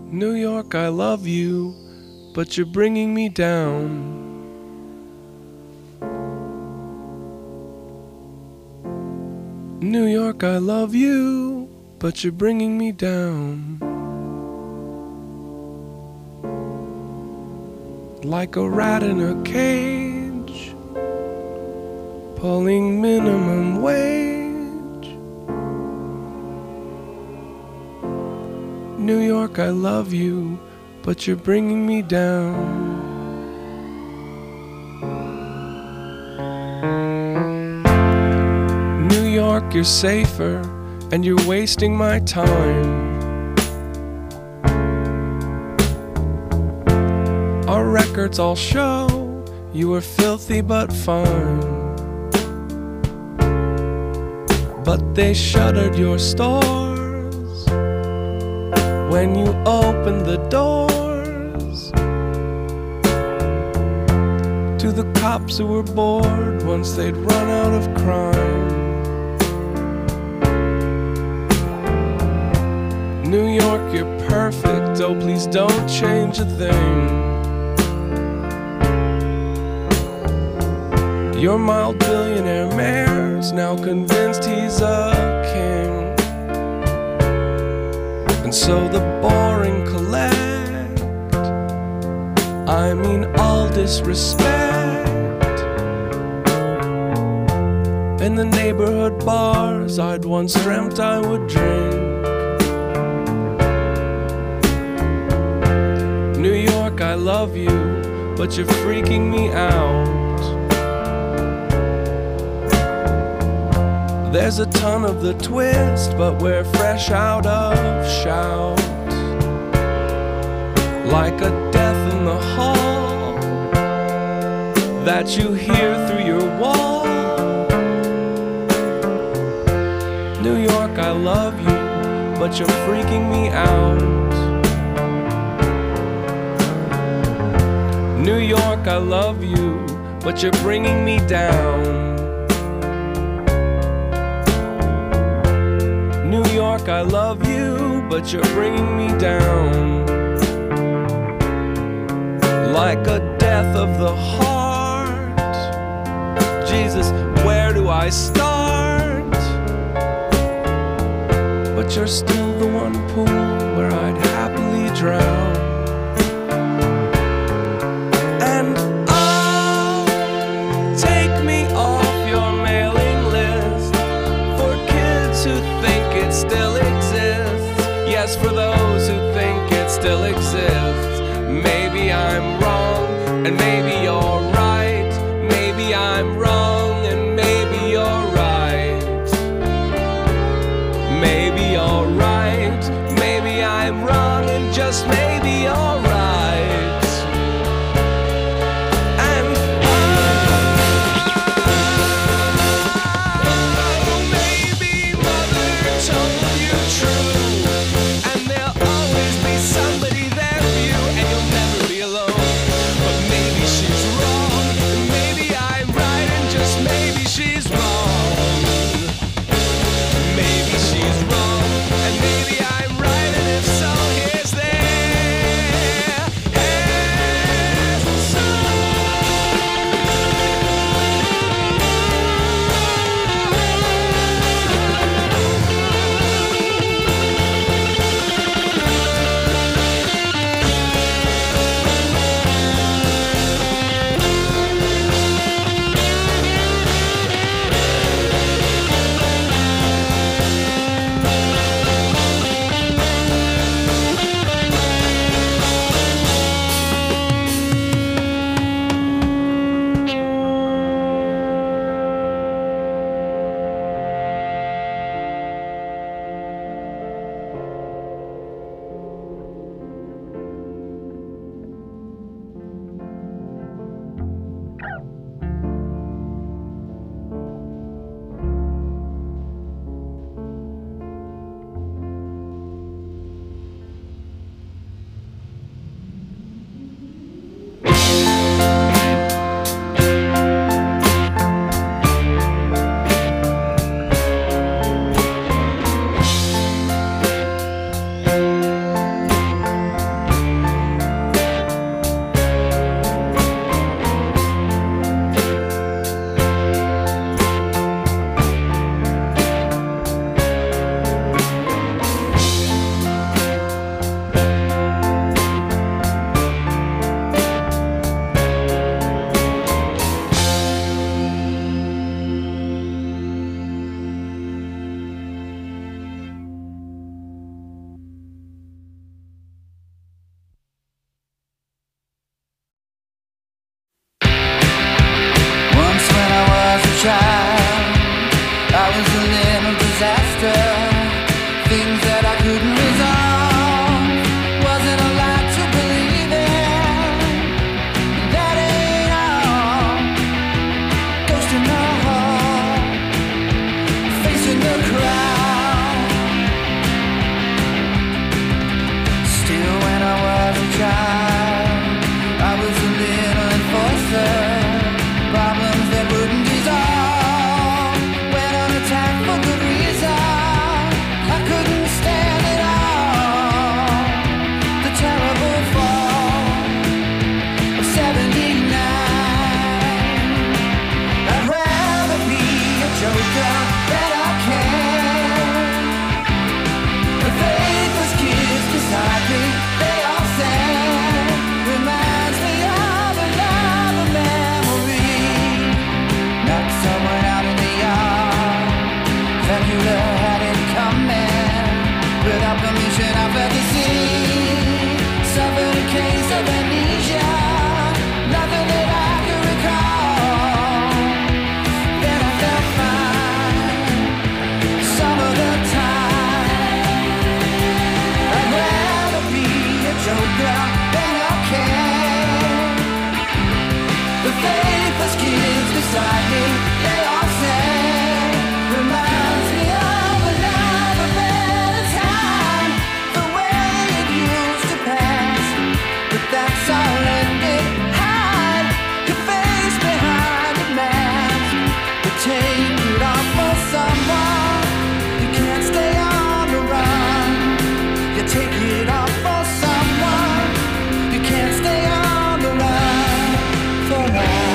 New York, I love you, but you're bringing me down. New York, I love you, but you're bringing me down. Like a rat in a cage, pulling minimum wage. New York, I love you, but you're bringing me down. New York, you're safer, and you're wasting my time. Our records all show you were filthy but fine. But they shuttered your stores when you opened the doors to the cops who were bored once they'd run out of crime. New York, you're perfect, oh please don't change a thing. Your mild billionaire mayor's now convinced he's a king. And so the boring collect, I mean all disrespect. In the neighborhood bars I'd once dreamt I would drink. New York, I love you, but you're freaking me out. There's a ton of the twist, but we're fresh out of shout. Like a death in the hall that you hear through your wall. New York, I love you, but you're freaking me out. New York, I love you, but you're bringing me down. New York, I love you, but you're bringing me down. Like a death of the heart. Jesus, where do I start? But you're still the one pool where I'd happily drown. And oh, take me off your mailing list for kids who think it still exists. Yes, for those who think it still exists. Maybe I'm wrong, and maybe you're right. Maybe I'm wrong, and maybe you're right. Maybe you're right. Maybe I'm wrong, and just maybe you're right. And maybe mother told you true, and there'll always be somebody there for you. sailor had it coming. Without permission I felt the sea. Suffered a case of amnesia. Nothing that I could recall. Then I felt fine some of the time. I'd rather be a joker than a king. The faithless kids beside me, they all say, reminds me of another better time, the way it used to pass. But that's all ended. Hide your face behind a mask, but take it off for someone. You can't stay on the run. You take it off for someone. You can't stay on the run for life.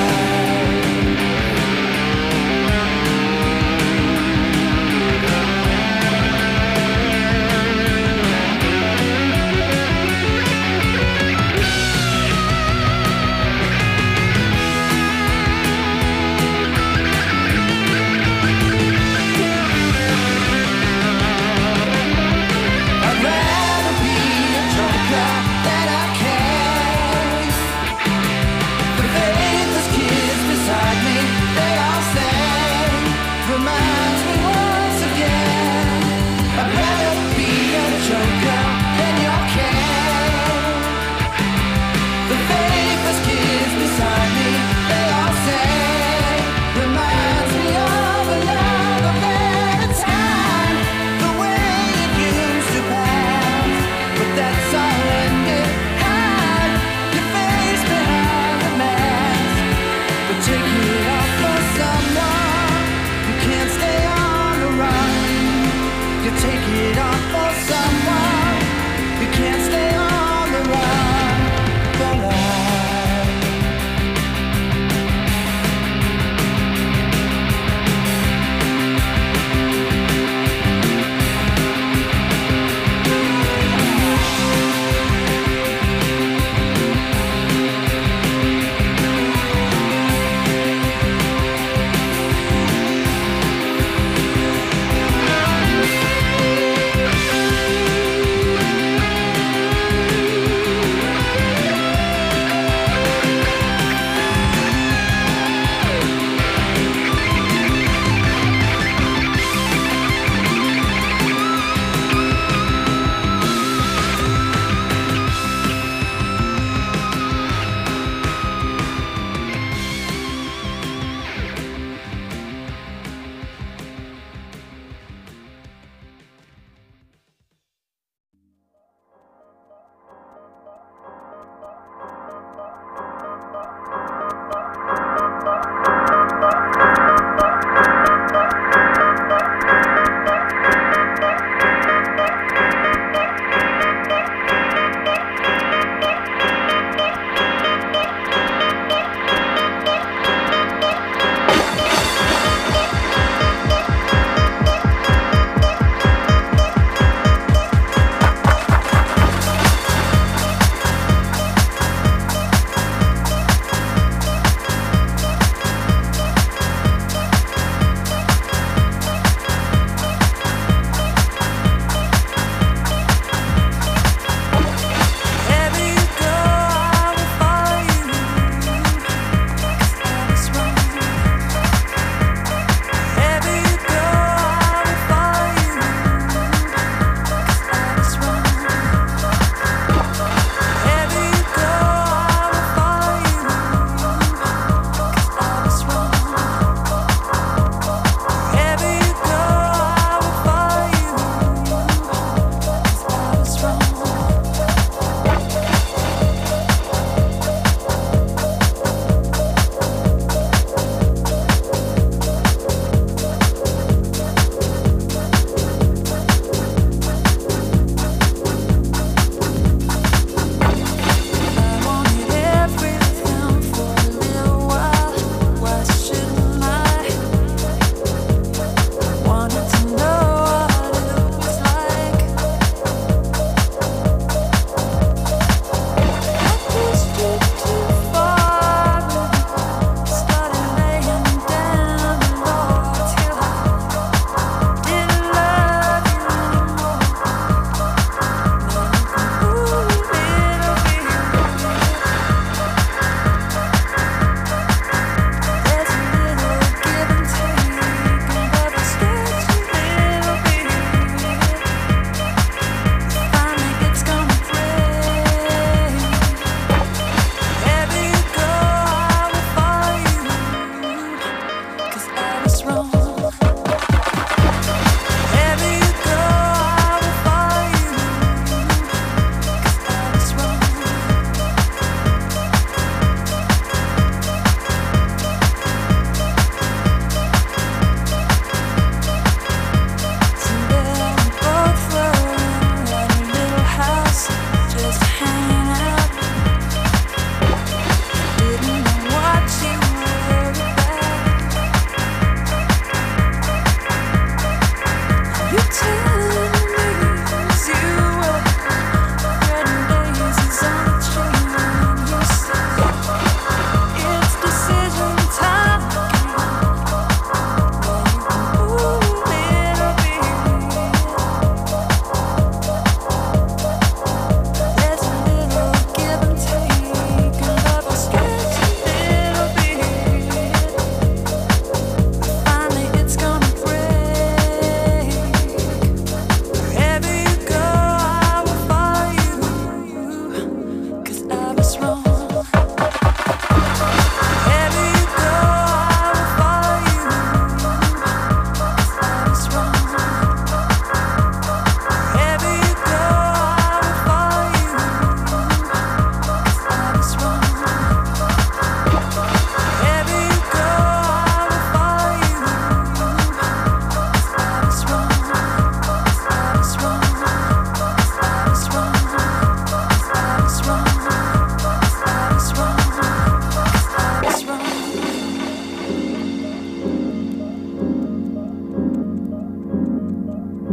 I'd rather be a joker than a king. The faithless kids beside me, they all say, reminds me once again. I'd rather be a joker than your king. The faithless kids beside me, they all say, reminds me of another better time, the way it used to pass. But that's all ended. Hide your face behind the mask, but take it off for someone. You can't stay on the run. You take it off for someone. You can't stay on the run for life.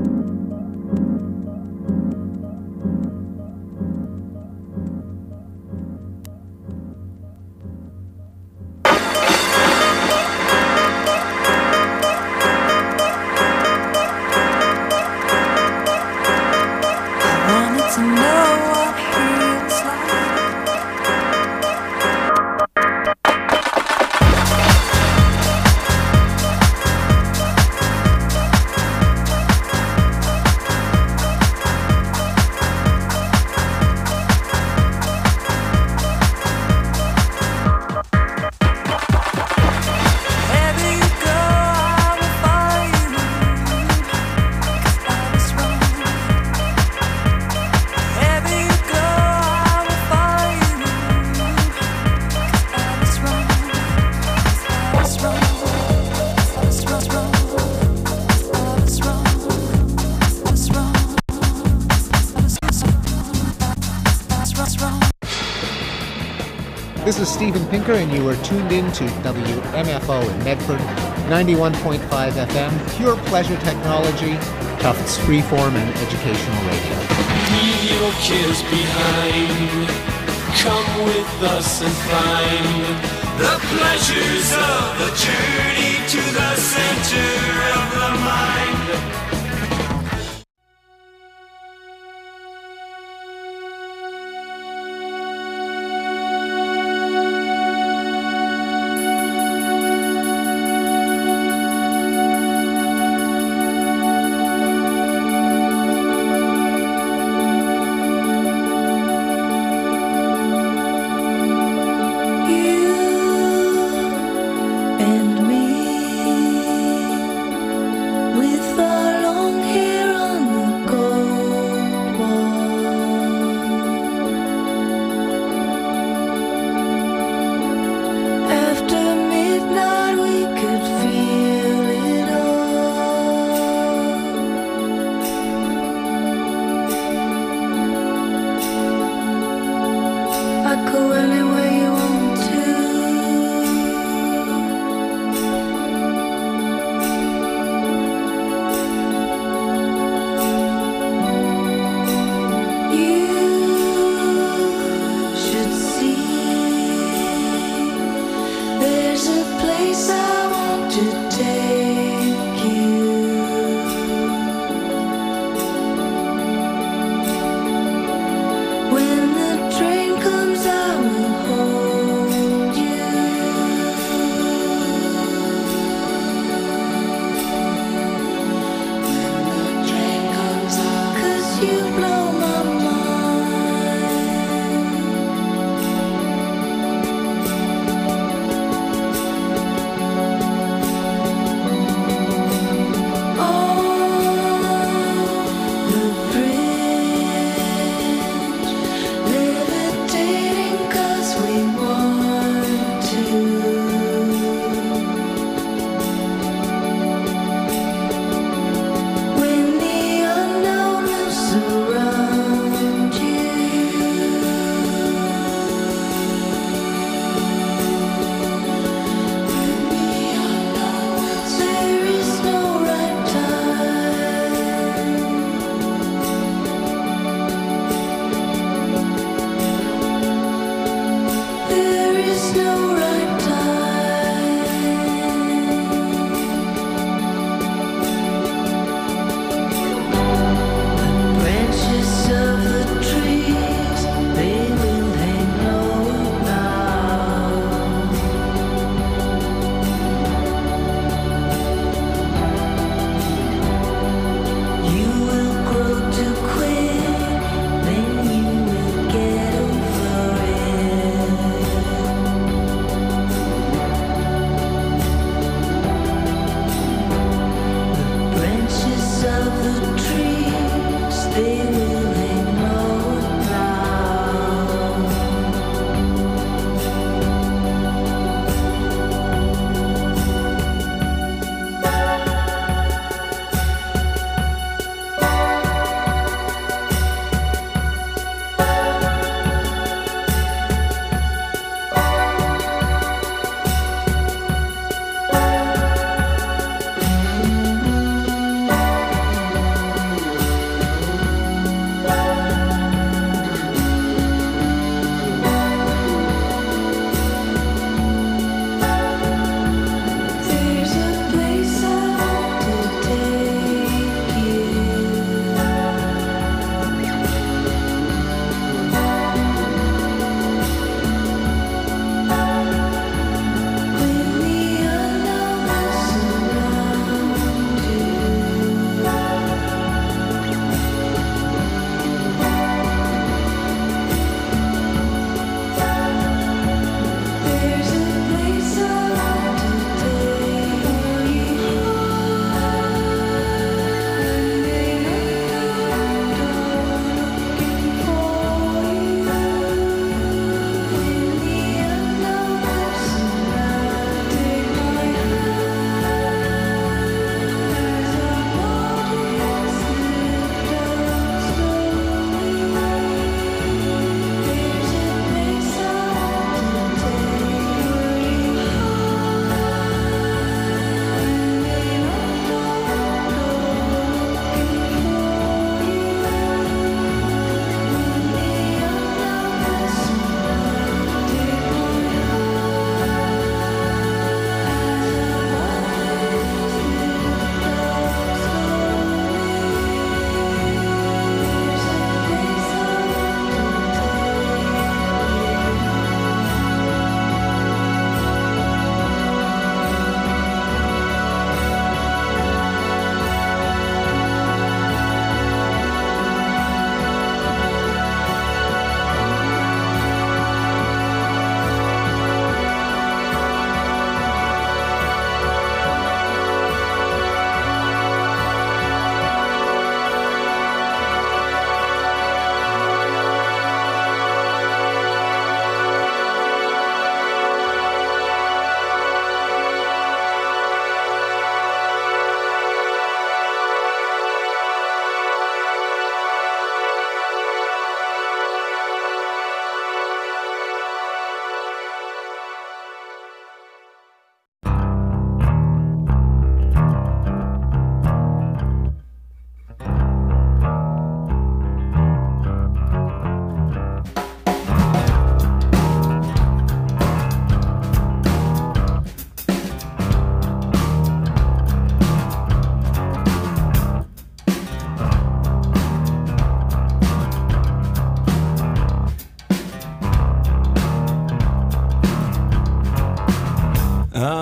This is Steven Pinker, and you are tuned in to WMFO in Medford, 91.5 FM, pure pleasure technology, Tufts freeform and educational radio. Leave your kids behind. Come with us and find the pleasures of the journey to the center of the mind. And me with our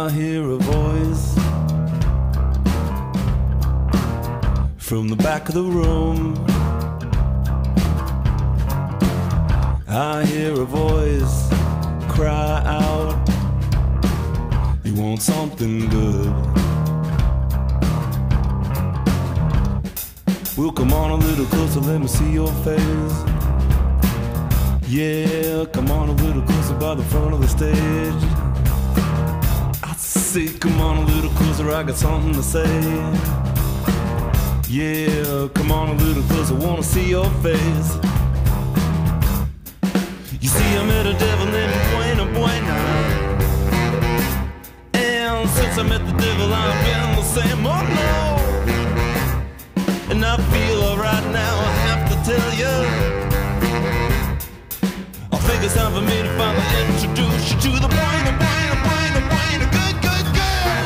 I hear a voice from the back of the room. I hear a voice cry out, you want something good. Well, come on a little closer, let me see your face. Yeah, come on a little closer by the front of the stage. I say, come on a little closer, I got something to say. Yeah, come on a little closer, wanna see your face. You see, I met a devil named Buena Buena, and since I met the devil, I've been the same. Oh no, and I feel alright now, I have to tell you, I think it's time for me to finally introduce you to the Buena Buena Buena Buena good good girl.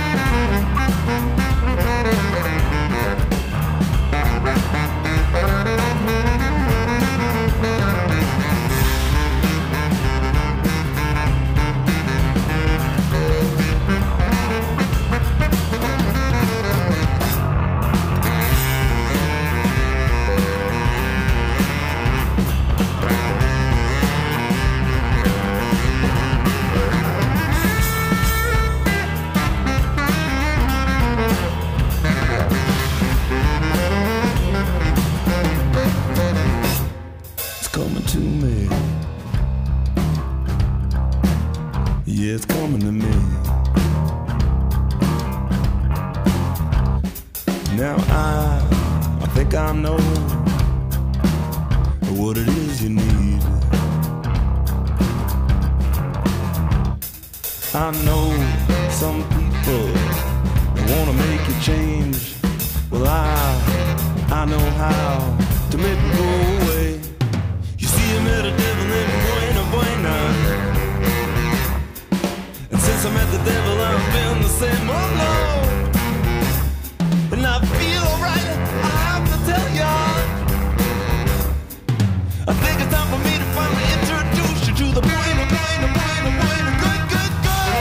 It's coming to me. Now I think I know what it is you need. I know some people wanna make you change. Well, I know how to make it go away. You see, I met a devil named Buena Buena, and since I met the devil, I've been the same. Oh no, and I feel alright, I have to tell ya, I think it's time for me to finally introduce you to the Buena Buena Buena Buena good good girl.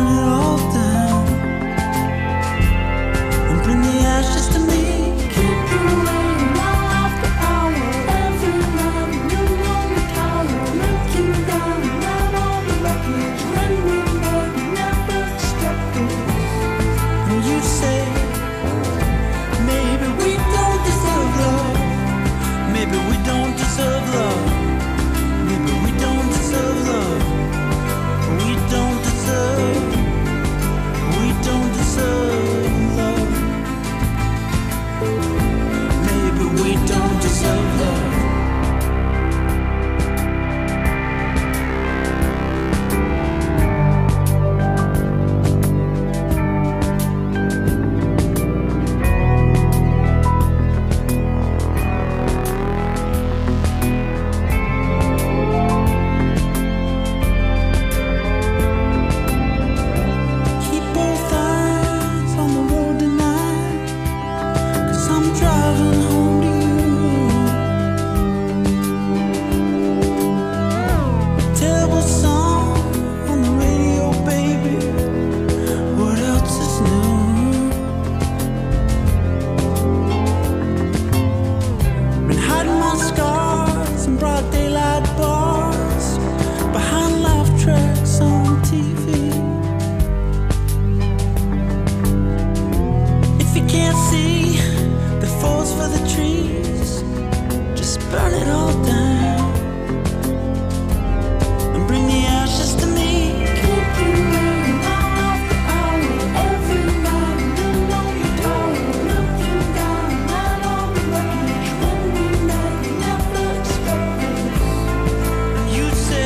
burn it all down and bring the ashes to me. Keep you waiting hour after hour, every night you on the tower, looking down out on the wreckage when we were never expected. And you say, maybe we don't deserve love. Maybe we don't deserve love. Maybe we don't deserve love. We don't deserve love. Maybe we don't deserve love. Keep both eyes on the road tonight, 'cause I'm driving home to you. Terrible song on the radio, baby. What else is new? Been hiding my scars in broad daylight bars, behind laugh tracks on TV. If you can't see the forest for the trees, just burn it all down and bring the ashes to me. Keep you waiting hour after hour, every night you on the tower, looking down out on the wreckage when we met, never expected. And you say,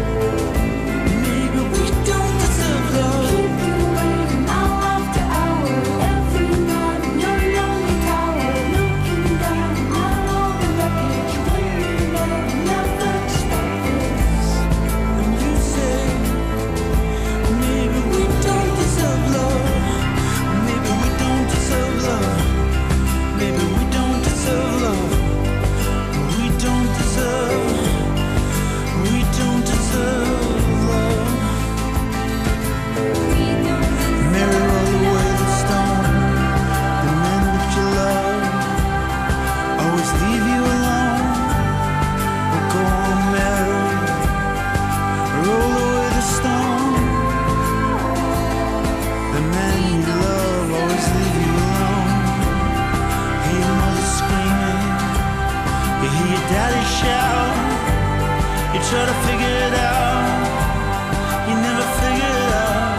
maybe we don't deserve love. Keep you waiting hour after hour, every night you're on the tower, looking down out on the wreckage when we met, never expected. And you say, maybe we don't deserve love. Maybe we don't deserve love. Maybe we don't deserve love. We don't deserve love. Mary, roll away the stone. The men that you love always leave you alone. But go on, Mary, roll away the stone. The men you love always leave you alone. Hear your mother screaming, you hear your daddy shout. You try to figure it out, you never figure it out.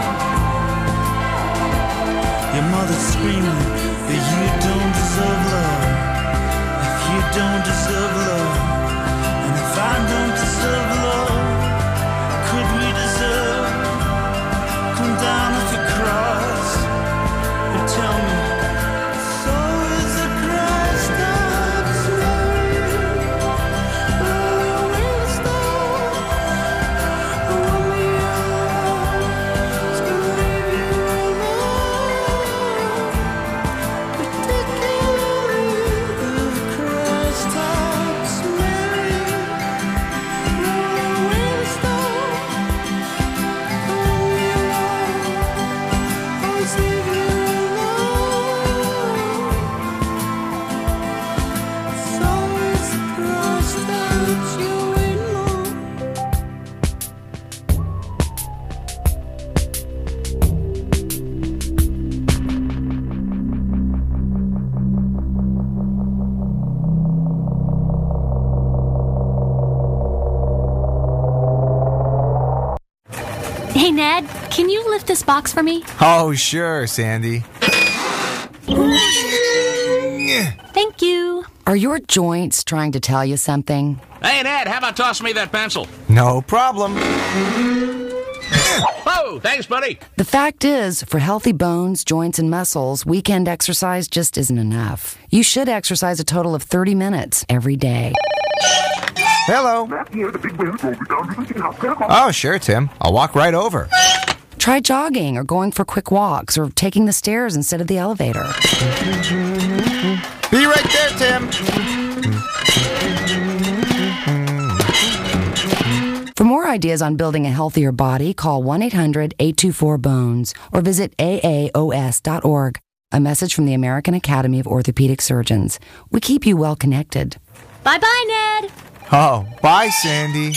Your mother's screaming that you don't deserve love. If you don't deserve love, and if I don't deserve love, could we deserve? Come down off your cross and tell me, so is the Christ stops Mary, roll away the stone. Only your love is gonna leave you alone. Particularly the Christ stops Mary, roll away the stone. Only your love always leave you alone. So is the Christ that you wait on. Hey, Ned, can you lift this box for me? Oh, sure, Sandy. Thank you. Are your joints trying to tell you something? Hey, Ned, how about tossing me that pencil? No problem. Whoa, thanks, buddy. The fact is, for healthy bones, joints, and muscles, weekend exercise just isn't enough. You should exercise a total of 30 minutes every day. Hello. Oh, sure, Tim. I'll walk right over. Try jogging or going for quick walks or taking the stairs instead of the elevator. Be right there, Tim. For more ideas on building a healthier body, call 1-800-824-BONES or visit aaos.org. A message from the American Academy of Orthopedic Surgeons. We keep you well connected. Bye-bye, Ned. Oh, bye, Sandy.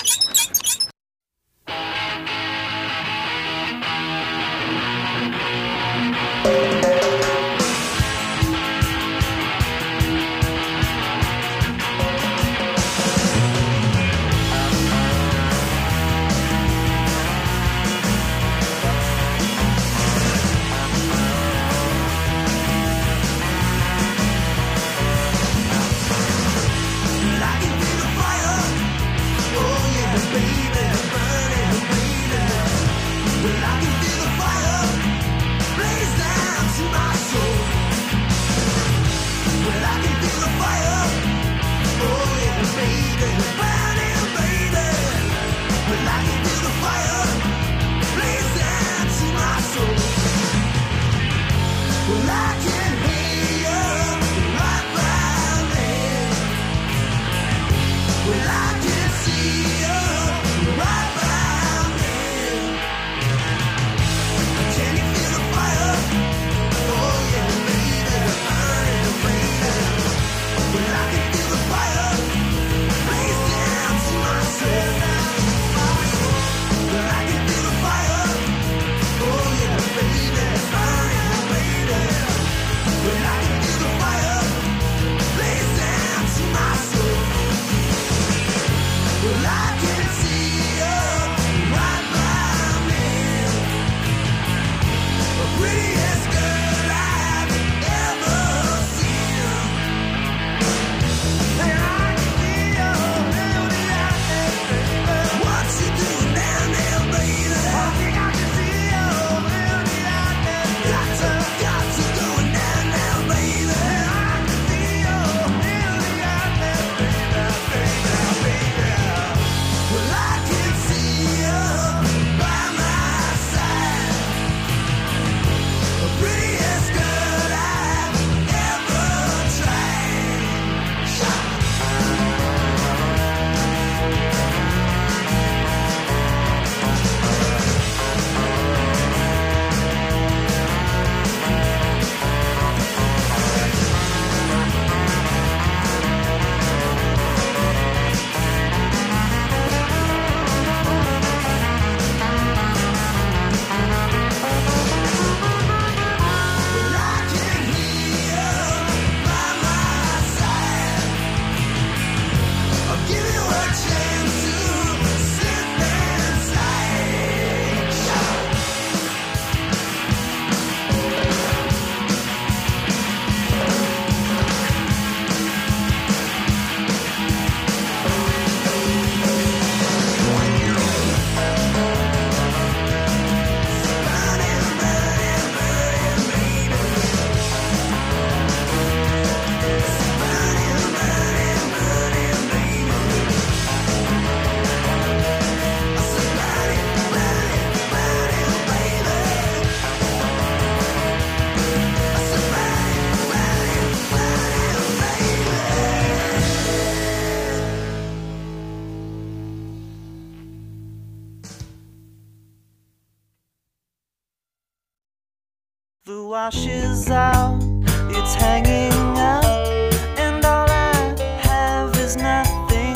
The wash is out, it's hanging up, and all I have is nothing,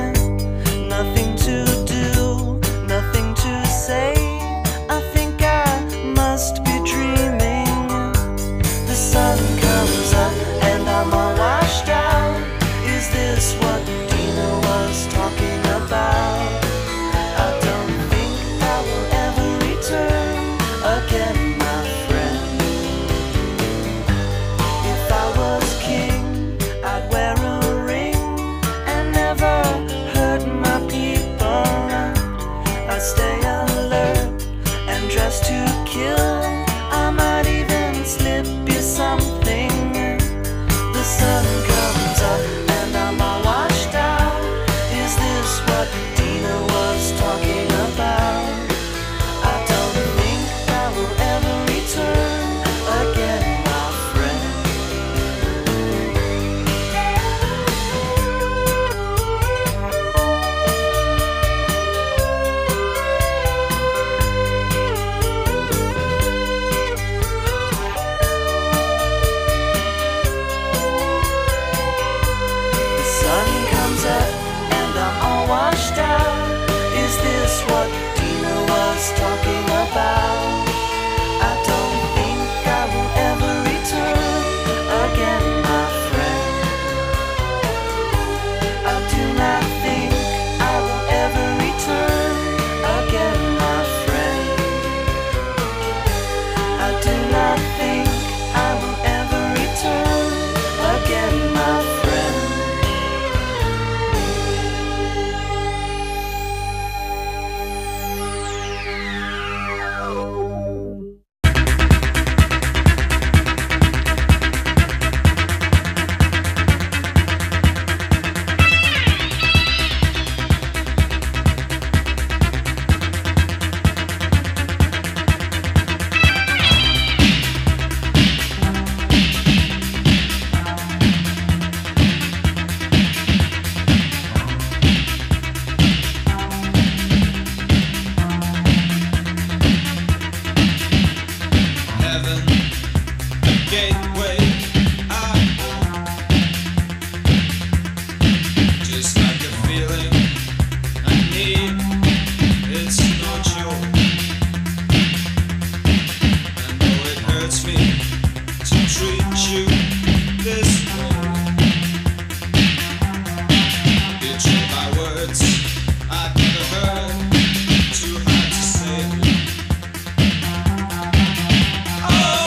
nothing to do, nothing to say. I think I must be dreaming. The sun comes up and I'm all washed out. Is this what Dina was talking about? I don't think I will ever return again, my friend. If I was king, I'd wear a ring and never hurt my people. I'd stay alert and dress to kill. I might even slip you something. The sun comes up and I'm all washed out. Is this what Dina was talking about? I don't think I will ever return again, my friend. heaven, a gateway I just like a feeling I need. It's no joke. I know it hurts me to treat you this way. Betrayed by words I've never heard, too hard to say. Oh,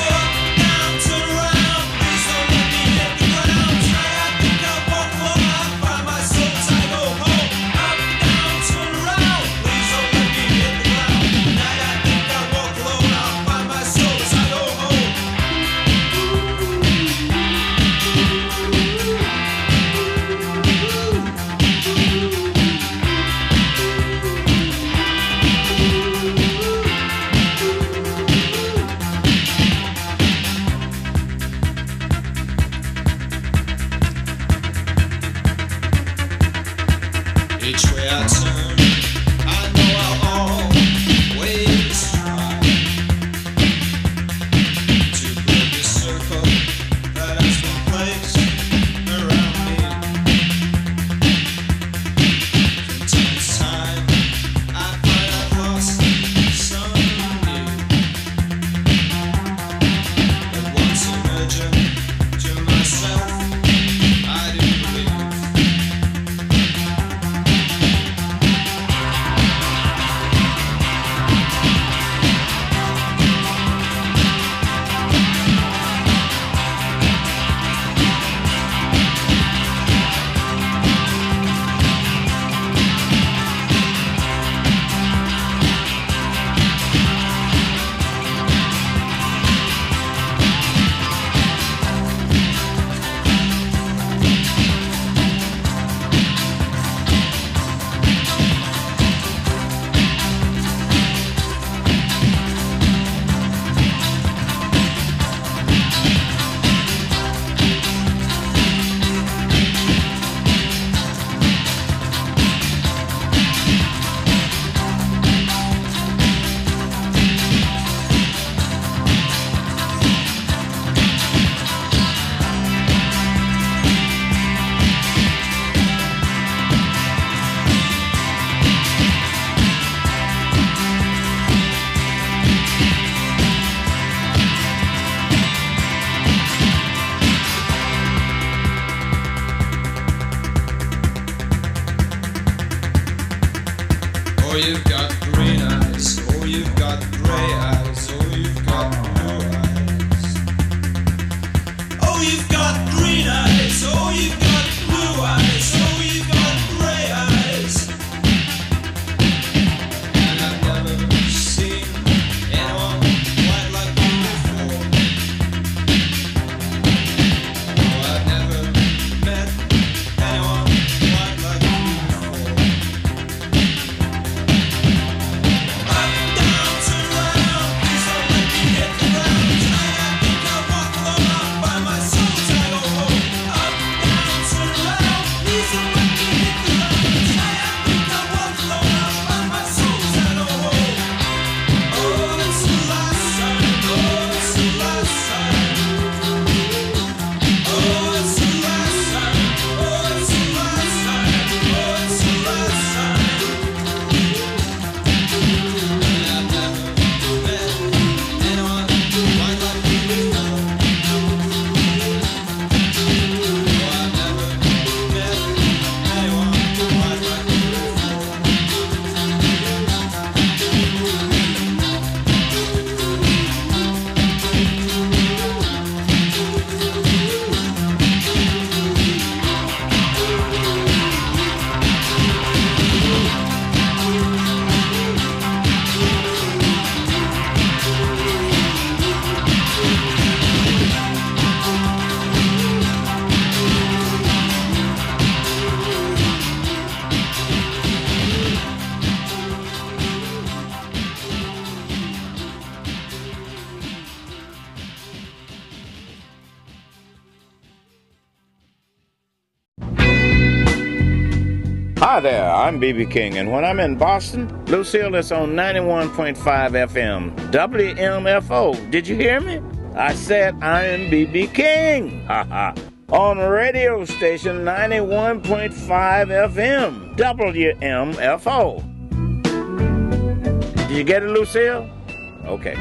Hi there, I'm B.B. King, and when I'm in Boston, Lucille is on 91.5 FM, WMFO. Did you hear me? I said I am B.B. King. Ha ha. On radio station 91.5 FM, WMFO. Did you get it, Lucille? Okay.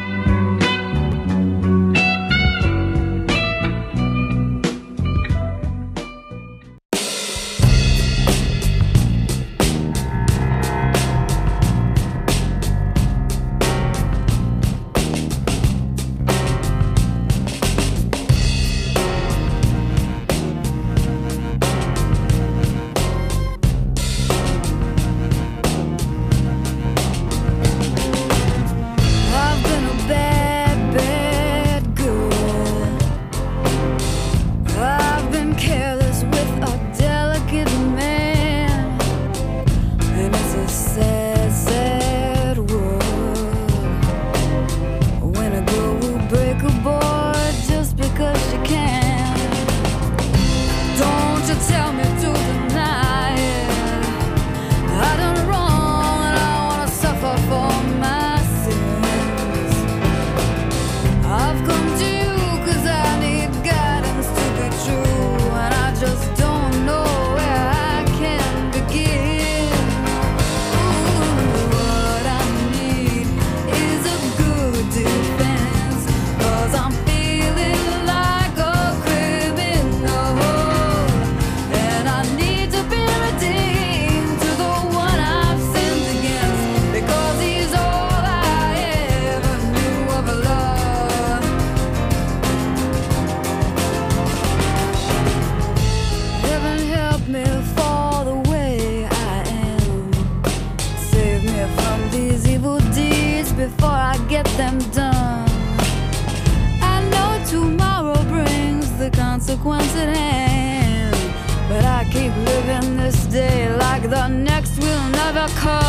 Consequence at hand, but I keep living this day like the next will never come.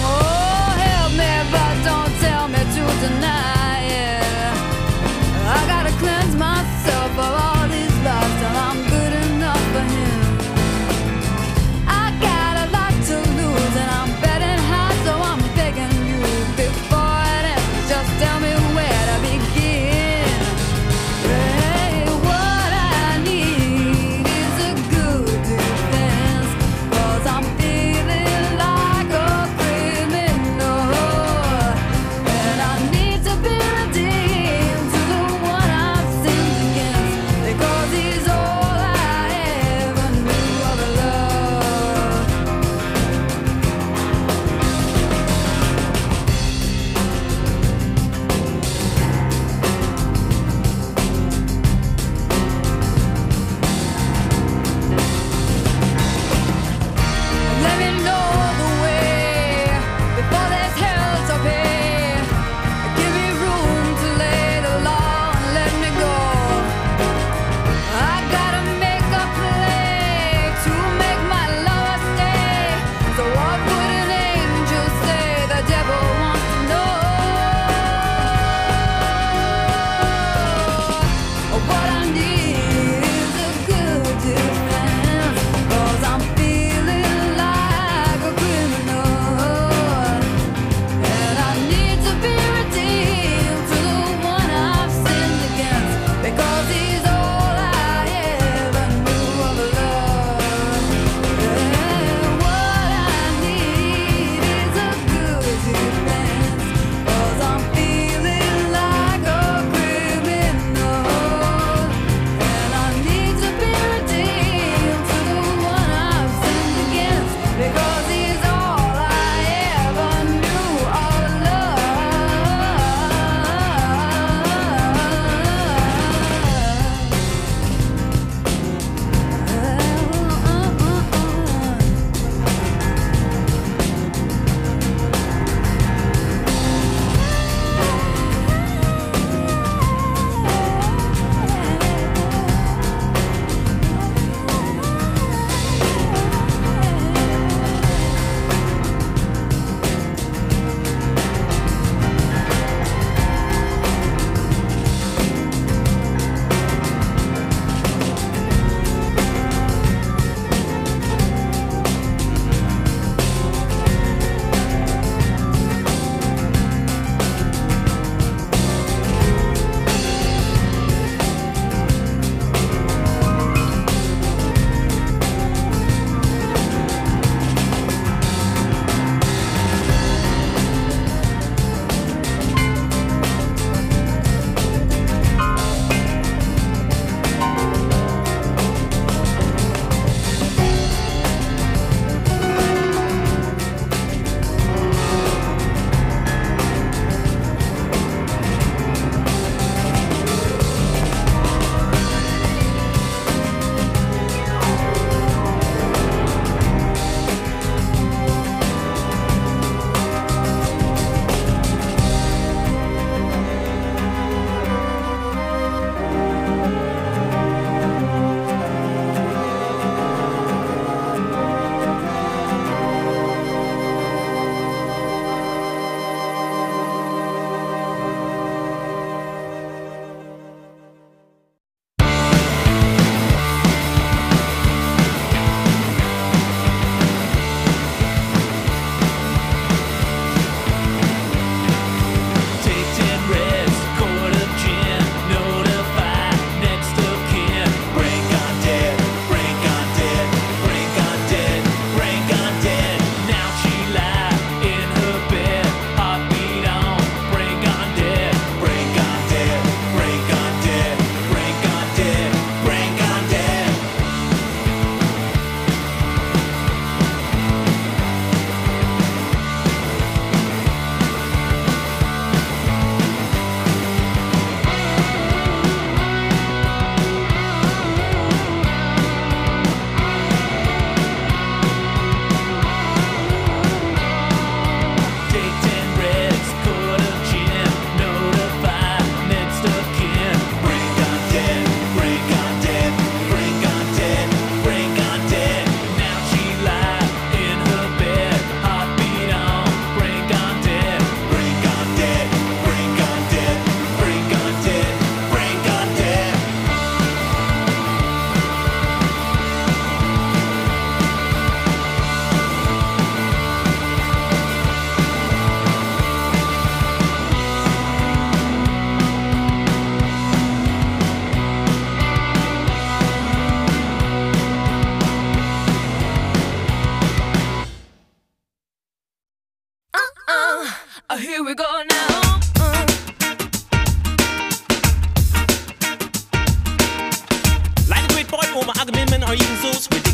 Oh, help me, but don't tell me to deny it. I gotta cleanse myself of all these lies till I'm good enough for him. I got a lot to lose and I'm betting high, so I'm begging you before it ends, just tell me where to begin.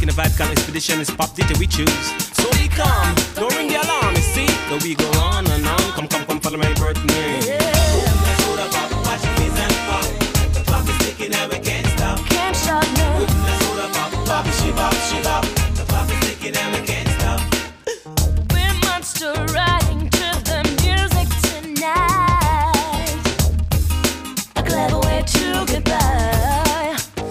Making a vibe, call expedition is pop DJ we choose. So be calm, don't ring the alarm, you see. Though we go on and on, come, follow my birthday. Hold up, watch your face and pop. The clock is ticking and we can't stop. Can't stop, no. Hold up, pop, she bop. The clock is ticking and we can't stop. We're monster riding to the music tonight. A clever way to get by.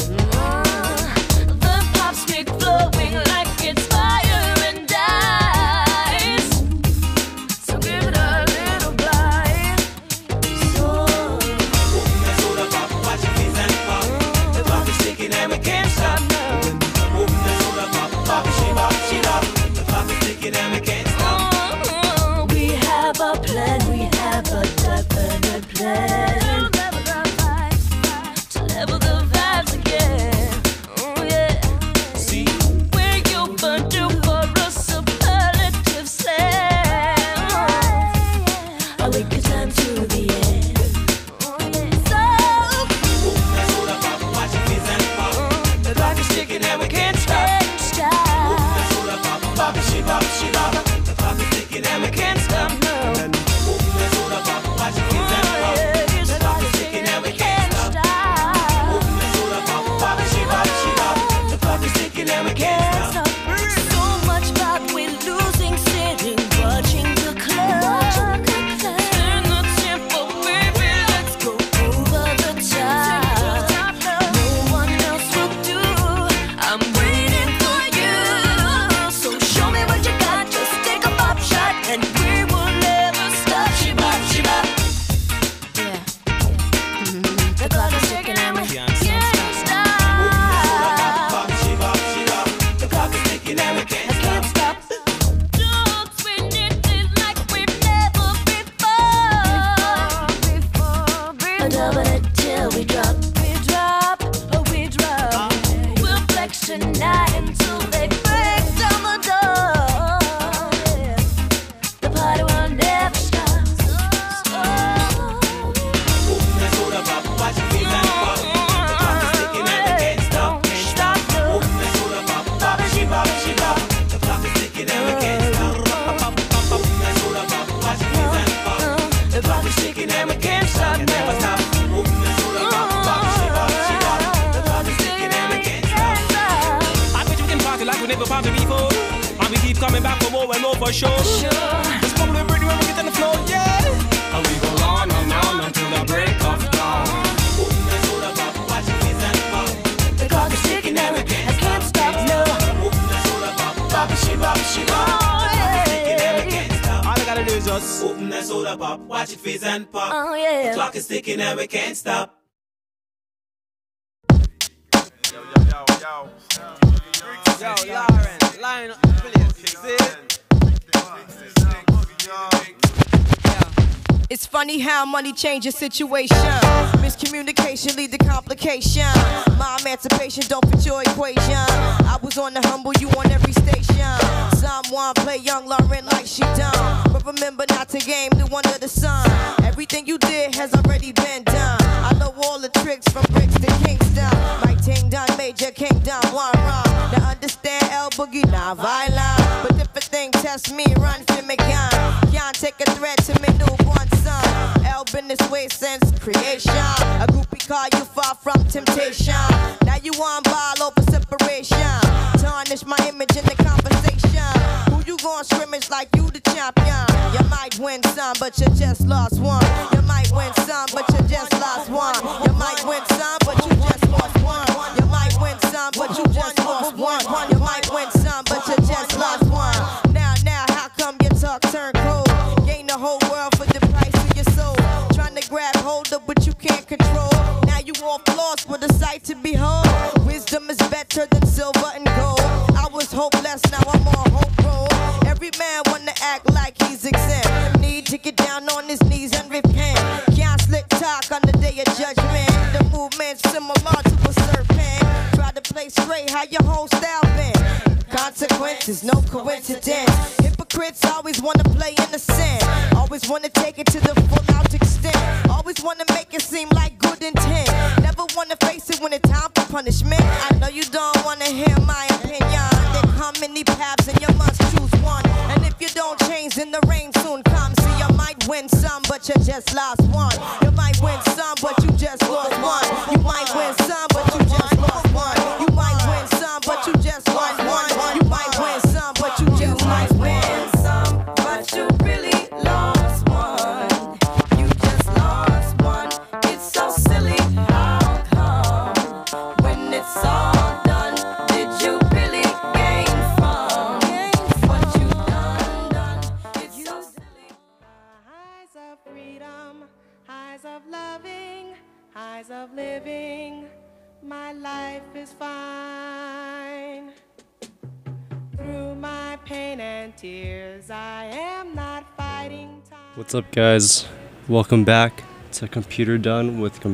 The pop's big flowing like it's fire and ice. So give it a little bite. So hold up, watch your face and pop. The clock is ticking and we can't stop. Hold up, pop, she bop. The clock is ticking and we can't stop. We have a plan, we have a definite plan. To level the vibes again. Oh yeah. See, we're your do for a superlative sound. A wicked time to the end. Oh yeah. So hold up, watch your face and pop. The clock is ticking and we can't stop. Hold up, pop, she bop. The clock is ticking and we can't stop. No. Hold up, watch your face and pop. The clock is ticking and we can't stop. Hold up, pop, she bop. The clock is ticking and we can't stop. So much about we're losing, sitting, watching the clock. Turn the tempo, baby, let's go over the top. No one else will do. I'm waiting for you. So show me what you got. Just take a pop shot and we will never stop. She bop. Yeah. The clock is ticking and we can't stop. The clock is ticking and we can't stop. Don't spin it like we've never before. Double it till we drop. We'll flex tonight until they break down the door. The party will never stop. Hold up, watch your face and pop. The clock is ticking and we can't stop. Hold up, pop, she bop. The clock is ticking and we can't stop. Hold up, watch your face and pop. The clock is ticking and we can't stop. Never stop. Hold up, pop, she bop. The clock is ticking and we can't stop. I bet you can party like we never party before. And we keep coming back for more and more for sure. This moment we're ready when we get on the floor, yeah. And we go on and on until the break of dawn. Hold up, watch your face and pop. The clock is ticking and we can't stop. No. Hold up, pop, she bop. All I gotta do is just open that soda pop, watch it fizz and pop. Oh yeah. The clock is ticking and we can't stop. Yo, Lauren, line up, please. See? It's funny how money changes situation. Miscommunication lead to complication. My emancipation don't fit your equation. I was on the humble, you on every station. Someone play young Lauren like she done. But remember not to game new under the sun. Everything you did has already been done. I know all the tricks from bricks to Kingston. Like Ting Dun, Major Kingdom, one wrong. Now understand L Boogie, not violent. But if a thing test me, run for me gun. Can't take a threat to me newborn son. L been this way since creation. A groupie call you far from temptation. Now you on ball over separation. Tarnish my image in the conversation. Who you gon' scrimmage like you the champion? You might win some, but you just lost one. You might win some, but you just lost one. You might win some, but you just lost one. You might win some, but you just lost one. You might win some, but you just lost one. Now, how come your talk turn cold? Gain the whole world for the price of your soul. Trying to grab hold of what you can't control. Now you all lost with a sight to behold. Wisdom is better than silver and gold. I was hopeless, now I'm on hope roll. Every man wanna act like he's exempt. Need to get down on his knees and repent. Can't slick talk on the day of judgment. The movement's similar to a serpent. Try to play straight, how your whole style been. Consequences, no coincidence. Hypocrites always wanna play innocent. Always wanna take it to the full out extent. Always wanna make it seem like good intent. Never wanna face it when it's time for punishment. I know you don't wanna hear my opinion. just lost one. You might win some, but you just lost one. You might win some, but you just lost one. You might win some, but you just lost one. You might win some, but you just lost one. Some, but you really lost one. You just lost one. It's so silly. How come when it's all done, did you really gain from what you done? It's so silly. Highs of freedom, highs of loving, highs of living. My life is fine. Through my pain and tears, I am not fighting time. What's up, guys? Welcome back to Computer Done with